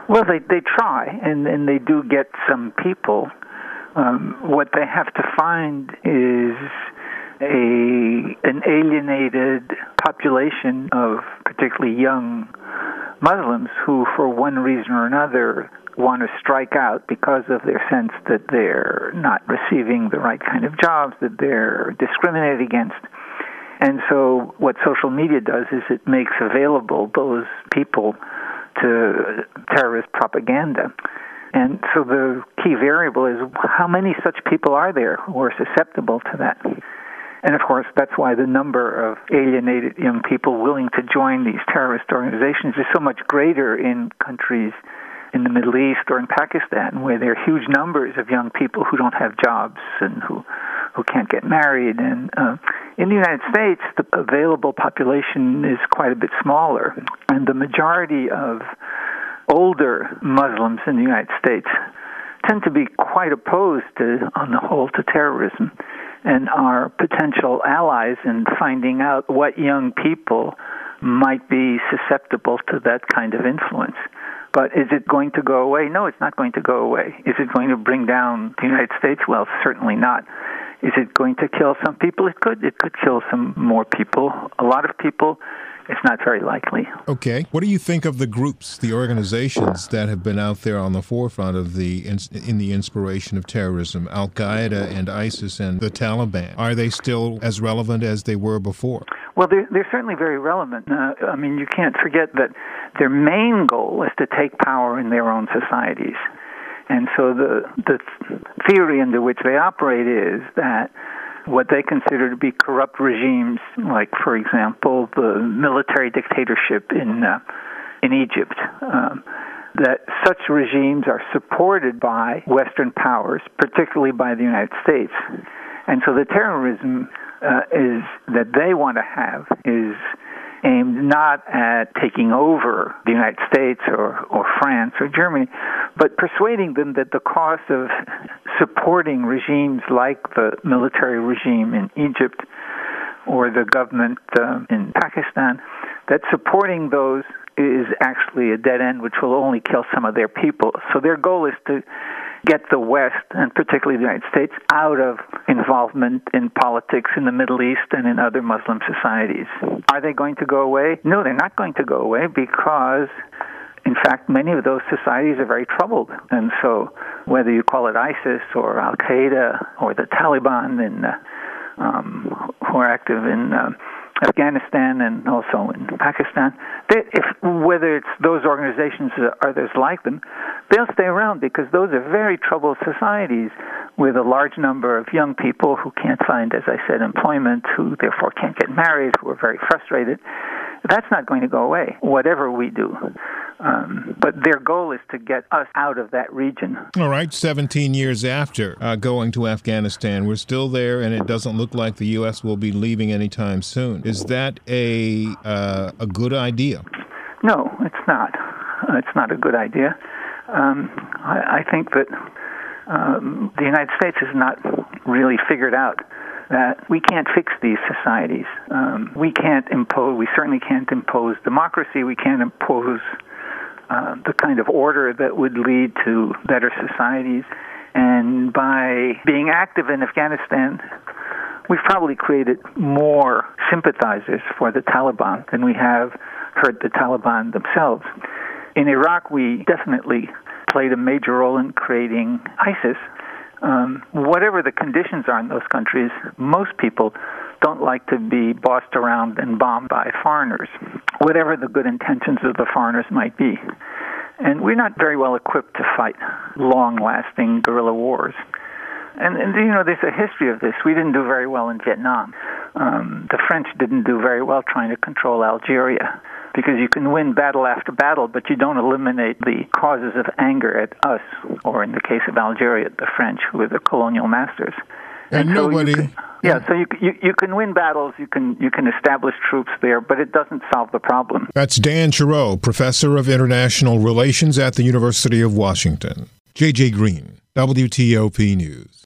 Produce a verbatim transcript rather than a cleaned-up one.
Well, they they try, and, and they do get some people. Um, what they have to find is a an alienated population of particularly young Muslims who, for one reason or another, want to strike out because of their sense that they're not receiving the right kind of jobs, that they're discriminated against. And so what social media does is it makes available those people to terrorist propaganda. And so the key variable is how many such people are there who are susceptible to that? And of course, that's why the number of alienated young people willing to join these terrorist organizations is so much greater in countries in the Middle East or in Pakistan, where there are huge numbers of young people who don't have jobs and who who can't get married. And uh, in the United States, the available population is quite a bit smaller, and the majority of older Muslims in the United States tend to be quite opposed to, on the whole, to terrorism, and are potential allies in finding out what young people might be susceptible to that kind of influence. But is it going to go away? No, it's not going to go away. Is it going to bring down the United States? Well, certainly not. Is it going to kill some people? It could. It could kill some more people. A lot of people. It's not very likely. Okay. What do you think of the groups, the organizations that have been out there on the forefront of the in the inspiration of terrorism, Al-Qaeda and ISIS and the Taliban? Are they still as relevant as they were before? Well, they're, they're certainly very relevant. Uh, I mean, you can't forget that their main goal is to take power in their own societies. And so the the theory under which they operate is that what they consider to be corrupt regimes, like, for example, the military dictatorship in uh, in Egypt, um, that such regimes are supported by Western powers, particularly by the United States. And so the terrorism uh, is that they want to have is aimed not at taking over the United States or, or France or Germany, but persuading them that the cost of supporting regimes like the military regime in Egypt or the government uh, in Pakistan, that supporting those is actually a dead end which will only kill some of their people. So their goal is to get the West, and particularly the United States, out of involvement in politics in the Middle East and in other Muslim societies. Are they going to go away? No, they're not going to go away because, in fact, many of those societies are very troubled. And so whether you call it ISIS or Al-Qaeda or the Taliban in, uh, um, who are active in uh, Afghanistan and also in Pakistan, they, if, whether it's those organizations or others like them, they'll stay around because those are very troubled societies with a large number of young people who can't find, as I said, employment, who therefore can't get married, who are very frustrated. That's not going to go away, whatever we do. Um, but their goal is to get us out of that region. All right, seventeen years after uh, going to Afghanistan, we're still there, and it doesn't look like the U S will be leaving anytime soon. Is that a uh, a good idea? No, it's not. Uh, it's not a good idea. Um, I, I think that um, the United States has not really figured out that we can't fix these societies. Um, we can't impose, we certainly can't impose democracy. We can't impose uh, the kind of order that would lead to better societies. And by being active in Afghanistan, we've probably created more sympathizers for the Taliban than we have hurt the Taliban themselves. In Iraq, we definitely played a major role in creating ISIS. Um, whatever the conditions are in those countries, most people don't like to be bossed around and bombed by foreigners, whatever the good intentions of the foreigners might be. And we're not very well equipped to fight long-lasting guerrilla wars. And, and, you know, there's a history of this. We didn't do very well in Vietnam. Um, the French didn't do very well trying to control Algeria, because you can win battle after battle, but you don't eliminate the causes of anger at us, or in the case of Algeria, the French, who are the colonial masters. And, and so nobody... Can, yeah, so you, you you can win battles, you can you can establish troops there, but it doesn't solve the problem. That's Dan Giroux, Professor of International Relations at the University of Washington. J J. Green, W T O P News.